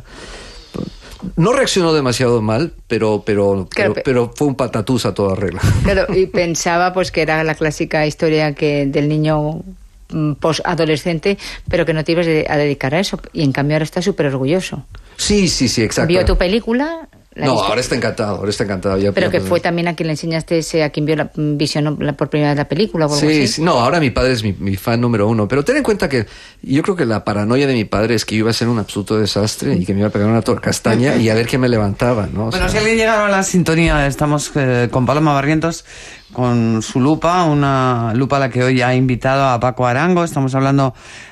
No reaccionó demasiado mal, pero fue un patatús a toda regla. Claro, y pensaba pues que era la clásica historia del niño post-adolescente, pero que no te ibas a dedicar a eso. Y en cambio ahora está súper orgulloso. Sí, exacto. ¿Vio tu película? No, ahora está encantado. Ya, pero que fue también a quien le enseñaste, a quien visionó por primera vez la película o algo así. Sí, no, ahora mi padre es mi fan número 1. Pero ten en cuenta que yo creo que la paranoia de mi padre es que yo iba a ser un absoluto desastre y que me iba a pegar una castaña y a ver qué me levantaba, ¿no? Bueno, si alguien llegaba a la sintonía, estamos con Paloma Barrientos, con su lupa, una lupa a la que hoy ha invitado a Paco Arango. Estamos hablando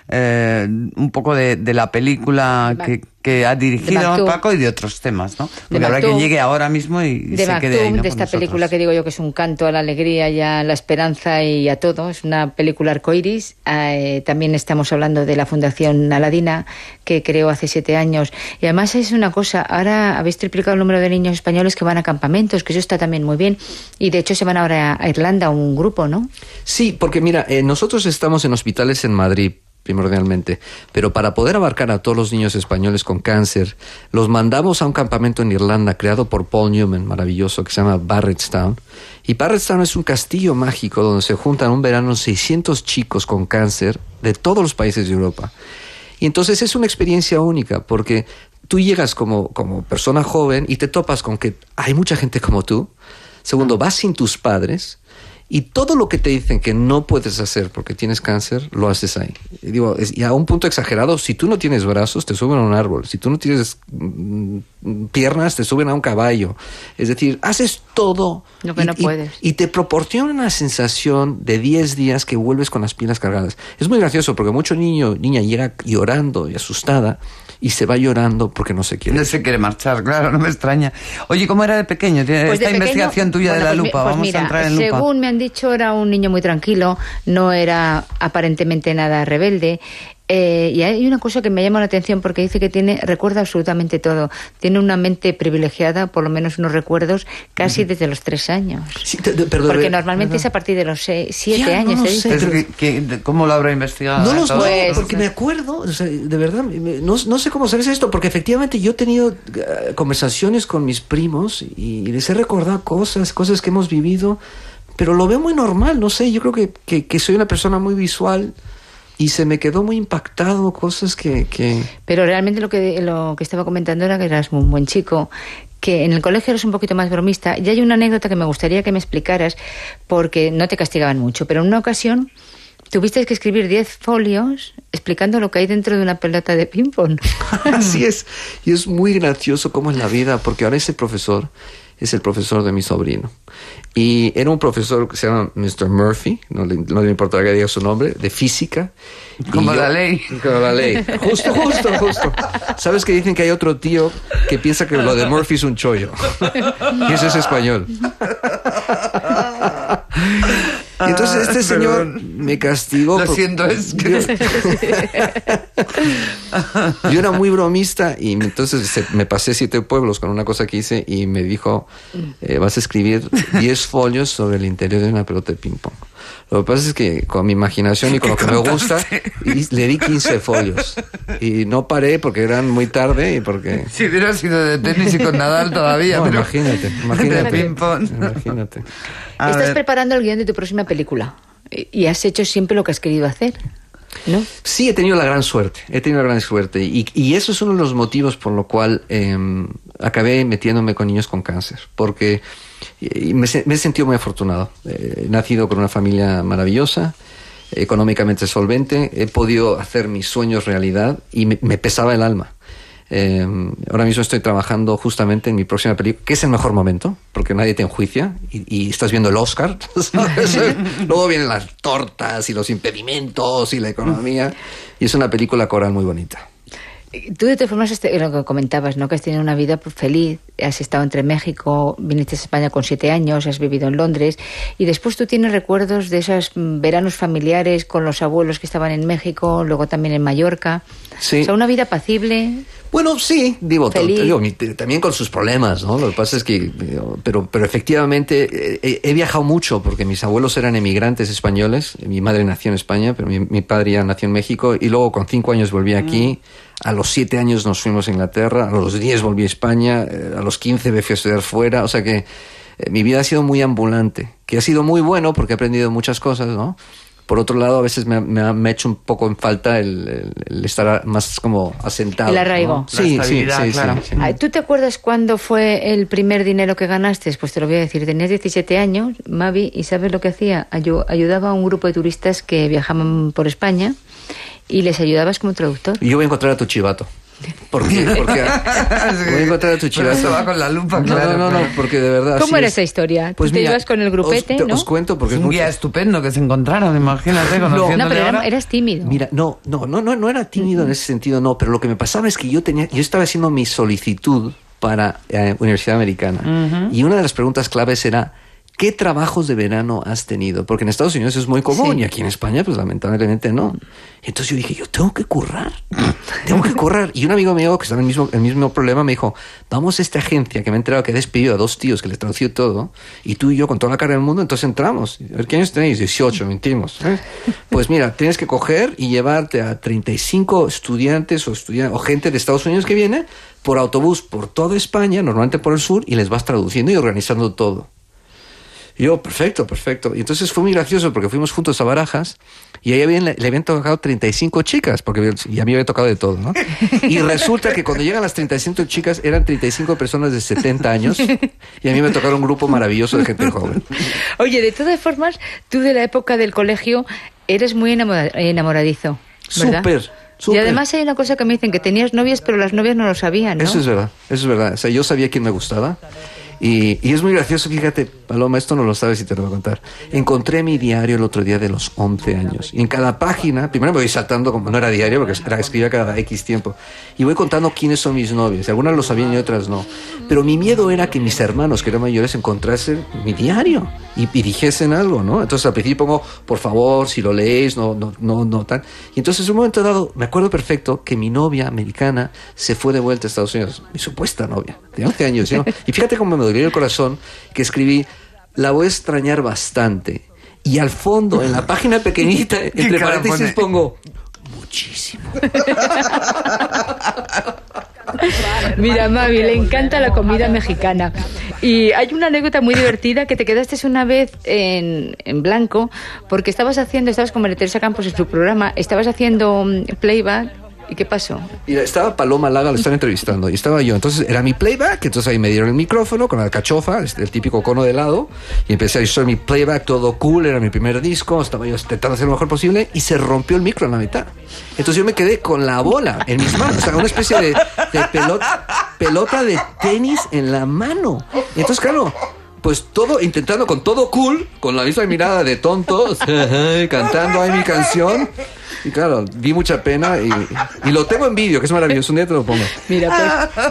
un poco de la película que ha dirigido Paco y de otros temas, ¿no? Porque habrá quien llegue ahora mismo y se quede ahí, ¿no? De esta película que digo yo que es un canto a la alegría y a la esperanza y a todo. Es una película arcoiris. También estamos hablando de la Fundación Aladina, que creó hace 7 años. Y además es una cosa, ahora habéis triplicado el número de niños españoles que van a campamentos, que eso está también muy bien. Y de hecho se van ahora a Irlanda, un grupo, ¿no? Sí, porque mira, nosotros estamos en hospitales en Madrid, primordialmente, pero para poder abarcar a todos los niños españoles con cáncer, los mandamos a un campamento en Irlanda creado por Paul Newman, maravilloso, que se llama Barrettstown. Y Barrettstown es un castillo mágico donde se juntan un verano 600 chicos con cáncer de todos los países de Europa. Y entonces es una experiencia única, porque tú llegas como persona joven y te topas con que hay mucha gente como tú. Segundo, vas sin tus padres. Y todo lo que te dicen que no puedes hacer porque tienes cáncer, lo haces ahí. Y a un punto exagerado, si tú no tienes brazos, te suben a un árbol. Si tú no tienes piernas, te suben a un caballo. Es decir, haces todo lo que no puedes. Y te proporciona una sensación de 10 días que vuelves con las pilas cargadas. Es muy gracioso porque mucho niña llega llorando y asustada y se va llorando porque no se quiere. No se quiere marchar, claro, no me extraña. Oye, ¿cómo era de pequeño? Pues Esta investigación tuya de la lupa, pues vamos mira, a entrar en lupa. Según me han dicho, era un niño muy tranquilo, no era aparentemente nada rebelde. Y hay una cosa que me llama la atención porque dice que recuerda absolutamente todo. Tiene una mente privilegiada, por lo menos unos recuerdos, casi desde los 3 años. Sí, porque normalmente es a partir de los 7 años. No sé, ¿Cómo lo habrá investigado? No lo sé, porque me acuerdo, o sea, de verdad, no sé cómo sabes esto, porque efectivamente yo he tenido conversaciones con mis primos y les he recordado cosas que hemos vivido, pero lo veo muy normal, no sé, yo creo que soy una persona muy visual. Y se me quedó muy impactado cosas que... Pero realmente lo que estaba comentando era que eras un buen chico, que en el colegio eres un poquito más bromista. Y hay una anécdota que me gustaría que me explicaras, porque no te castigaban mucho, pero en una ocasión tuviste que escribir 10 folios explicando lo que hay dentro de una pelota de ping-pong. Así es. Y es muy gracioso como en la vida, porque ahora ese profesor es el profesor de mi sobrino. Y era un profesor que se llama Mr. Murphy, no le importa que diga su nombre, de física. Como la ley. Como la ley. Justo. ¿Sabes que dicen que hay otro tío que piensa que lo de Murphy es un chollo? Y ese es español. Y entonces este señor me castigó. Lo siento, es que... Yo era muy bromista y entonces me pasé 7 pueblos con una cosa que hice y me dijo, vas a escribir 10 folios sobre el interior de una pelota de ping-pong. Lo que pasa es que con mi imaginación y con lo que me gusta, le di 15 folios. Y no paré porque eran muy tarde y porque... Si hubiera sido de tenis y con Nadal todavía. No, pero... imagínate. De ping-pong. Imagínate. Estás preparando el guión de tu próxima película y has hecho siempre lo que has querido hacer, ¿no? Sí, he tenido la gran suerte. Y eso es uno de los motivos por lo cual acabé metiéndome con niños con cáncer. Porque me he sentido muy afortunado. He nacido con una familia maravillosa, económicamente solvente. He podido hacer mis sueños realidad y me pesaba el alma. Ahora mismo estoy trabajando justamente en mi próxima película, que es el mejor momento, porque nadie te enjuicia y estás viendo el Oscar, ¿sabes? Luego vienen las tortas y los impedimentos y la economía, y es una película coral muy bonita. Tú de todas formas, lo que comentabas, ¿no? Que has tenido una vida feliz, has estado entre México, viniste a España con 7 años, has vivido en Londres, y después tú tienes recuerdos de esos veranos familiares con los abuelos que estaban en México, luego también en Mallorca. Sí. O sea, una vida apacible. Bueno, sí, digo, también con sus problemas, ¿no? Lo que pasa es que, pero efectivamente he viajado mucho porque mis abuelos eran emigrantes españoles. Mi madre nació en España, pero mi padre ya nació en México, y luego con 5 años volví aquí. A los 7 años nos fuimos a Inglaterra, a los 10 volví a España, a los 15 me fui a estudiar fuera, o sea que mi vida ha sido muy ambulante, que ha sido muy bueno porque he aprendido muchas cosas, ¿no? Por otro lado, a veces me ha hecho un poco en falta el estar más como asentado. El arraigo. ¿no? Sí, claro. Sí. ¿Tú te acuerdas cuándo fue el primer dinero que ganaste? Pues te lo voy a decir. Tenías 17 años, Mavi, y ¿sabes lo que hacía? Ayudaba a un grupo de turistas que viajaban por España y les ayudabas como traductor. Y yo voy a encontrar a tu chivato. ¿Por qué? Porque voy a encontrar a tu chivato. Eso va con la lupa, claro. No, porque de verdad... ¿Cómo era esa historia? Pues te ibas con el grupete, ¿no? Os cuento porque es un guía estupendo que se encontraron, imagínate, conociéndole pero ahora. eras tímido. Mira, no era tímido en ese sentido, no, pero lo que me pasaba es que yo estaba haciendo mi solicitud para Universidad Americana, y una de las preguntas claves era: ¿qué trabajos de verano has tenido? Porque en Estados Unidos es muy común, y aquí en España, pues lamentablemente no. Entonces yo dije, yo tengo que currar. Y un amigo mío que estaba en el mismo problema me dijo, vamos a esta agencia que me he enterado que he despedido a 2 tíos que les tradució todo, y tú y yo con toda la cara del mundo, entonces entramos. A ver, ¿qué años tenéis? 18, mentimos. Pues mira, tienes que coger y llevarte a 35 estudiantes o gente de Estados Unidos que viene por autobús por toda España, normalmente por el sur, y les vas traduciendo y organizando todo. Y yo, perfecto. Y entonces fue muy gracioso porque fuimos juntos a Barajas y ahí le habían tocado 35 chicas, porque ya a mí me había tocado de todo, ¿no? Y resulta que cuando llegan las 35 chicas eran 35 personas de 70 años y a mí me tocaron un grupo maravilloso de gente joven. Oye, de todas formas, tú de la época del colegio eres muy enamoradizo, ¿verdad? Súper. Y además hay una cosa que me dicen, que tenías novias, pero las novias no lo sabían, ¿no? Eso es verdad. O sea, yo sabía quién me gustaba. Y es muy gracioso, fíjate, Paloma, esto no lo sabes y te lo voy a contar. Encontré mi diario el otro día de los 11 años. Y en cada página, primero me voy saltando, como no era diario, porque escribía cada X tiempo. Y voy contando quiénes son mis novias. Algunas lo sabían y otras no. Pero mi miedo era que mis hermanos, que eran mayores, encontrasen mi diario y dijesen algo, ¿no? Entonces al principio pongo, por favor, si lo leéis, no, tal. Y entonces en un momento dado, me acuerdo perfecto que mi novia americana se fue de vuelta a Estados Unidos. Mi supuesta novia, de 11 años, ¿no? Y fíjate cómo me dolió el corazón que escribí, la voy a extrañar bastante. Y al fondo, en la página pequeñita, entre paréntesis pongo, muchísimo. Mira, Mavi, le encanta la comida mexicana. Y hay una anécdota muy divertida, que te quedaste una vez en blanco, porque estabas como Teresa Campos en su programa, estabas haciendo playback. ¿Y qué pasó? Mira, estaba Paloma Laga, lo están entrevistando, y estaba yo. Entonces era mi playback, entonces ahí me dieron el micrófono con la alcachofa, el típico cono de helado, y empecé a hacer mi playback, todo cool, era mi primer disco, estaba yo intentando hacer lo mejor posible, y se rompió el micro en la mitad. Entonces yo me quedé con la bola en mis manos, o sea, una especie de pelota de tenis en la mano. Y entonces, claro, pues todo, intentando con todo cool, con la misma mirada de tonto, cantando ahí mi canción. Y claro, di mucha pena y lo tengo en vídeo, que es maravilloso. Un día te lo pongo. Mira, pues,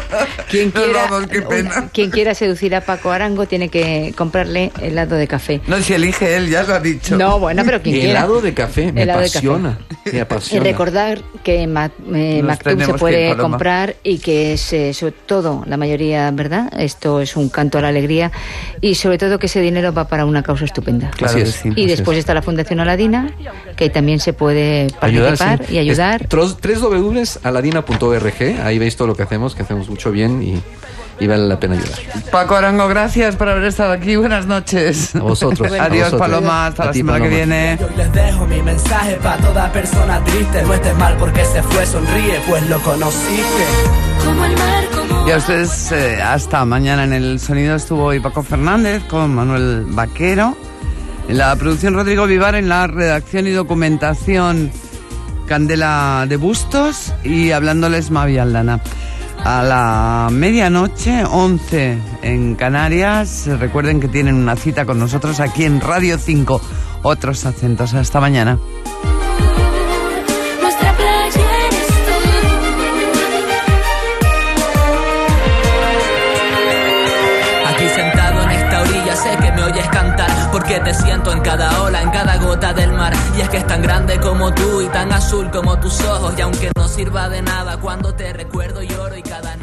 quien quiera seducir a Paco Arango tiene que comprarle helado de café. No, si elige él, ya lo ha dicho. No, bueno, pero quien quiera. Helado de café, me apasiona. Me Y apasiona. recordar que Mactub se puede comprar y que es, sobre todo, la mayoría, ¿verdad? Esto es un canto a la alegría y sobre todo que ese dinero va para una causa estupenda. Claro que sí. Y después está la Fundación Aladina, que también se puede participar y ayudar. www.aladina.org, ahí veis todo lo que hacemos mucho bien y vale la pena ayudar. Paco Arango, gracias por haber estado aquí. Buenas noches. A vosotros. Adiós, Paloma. Hasta la semana que viene. Yo les dejo mi mensaje para toda persona triste. No estés mal porque se fue, sonríe, pues lo conociste. Como el mar, como... Y a ustedes, hasta mañana. En el sonido estuvo hoy Paco Fernández con Manuel Vaquero. En la producción Rodrigo Vivar, en la redacción y documentación Candela de Bustos y hablándoles Mavi Aldana. A la medianoche, 11 en Canarias. Recuerden que tienen una cita con nosotros aquí en Radio 5. Otros acentos. Hasta mañana. Nuestra playa eres tú. Aquí sentado en esta orilla sé que me oyes cantar, porque te siento en cada ola, en cada gota del mar. Y es que es tan grande como tú y tan azul como tus ojos, y aunque no sirva de nada, cuando te recuerdo lloro y cada